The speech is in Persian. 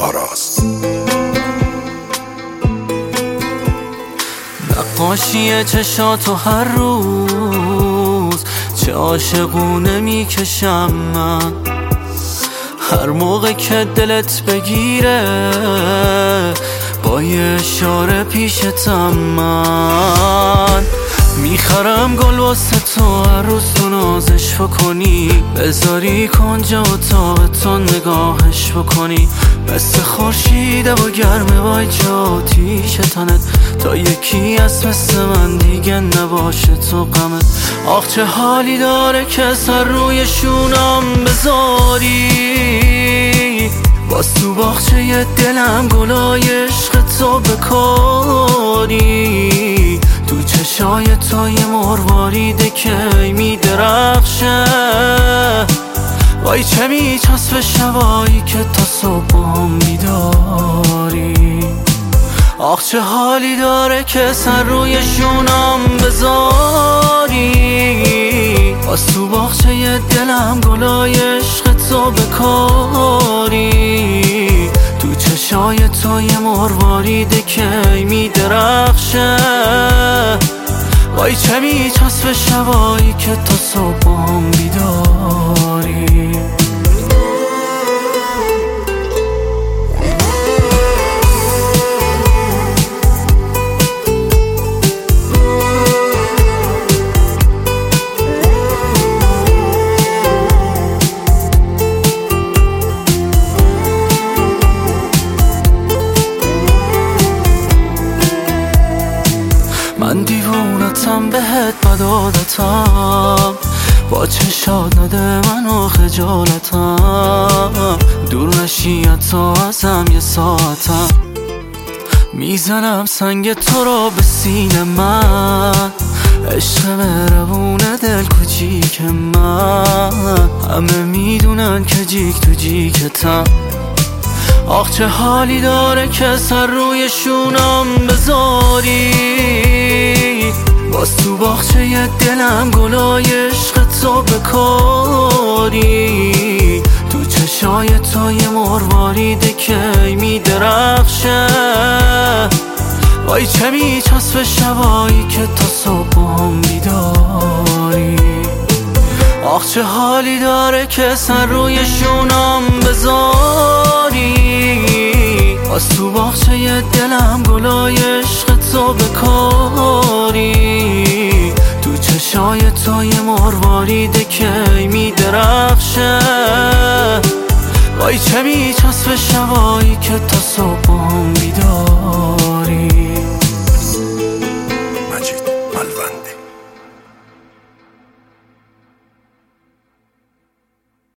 آراس. نقاشی چشاتو هر روز چه عاشقونه میکشم من، هر موقع که دلت بگیره با یه اشاره پیشتم من میخرم گل واسه تو، هر روز تو نازش بکنی، بذاری کنج اتاقتو نگاهش بکنی، مثل خورشیده و گرمه وای جا آتیش تنت، تا یکی از مثل من دیگه نباشه تو غمت. آخ چه حالی داره که سر روی شونم بذاری، باز تو باغچه دلم گلای عشق تو بکاری، تو چشای تو یه مرواریده که میدرخشه، وای چه میچسبه شبایی که تا صبح هم بیداری. آخ چه حالی داره که سر روی شونم بذاری، باز تو باغچه دلم گلای عشق تو بکاری، تو چشای تو یه مرواریده که میدرخشه، وای چه میچسبه شبایی که تا صبح هم بیداری. من دیوونتم بهت بدادتم، با چشات نده منو خجالتم، دور نشی تو ازم یه ساعتم، میزنم سنگ تو رو به سینه من، عشق مهربون دل کوچیک من، همه میدونن که جیک تو جیکتم. آخ چه حالی داره که سر روی شونم بذاری، باز تو باغچه دلم گلای عشق تو بکاری، تو چشای تو یه مرواریده که میدرخشه، وای چه میچسبه شبایی که تا صبح هم بیداری. آخ چه حالی داره که سر روی شونم بذاری، باز تو باغچه دلم گلای عشق تو بکاری، تو چشای تو یه مرواریده که میدرخشه، وای چه میچسبه شبایی که تا صبح هم بیداری.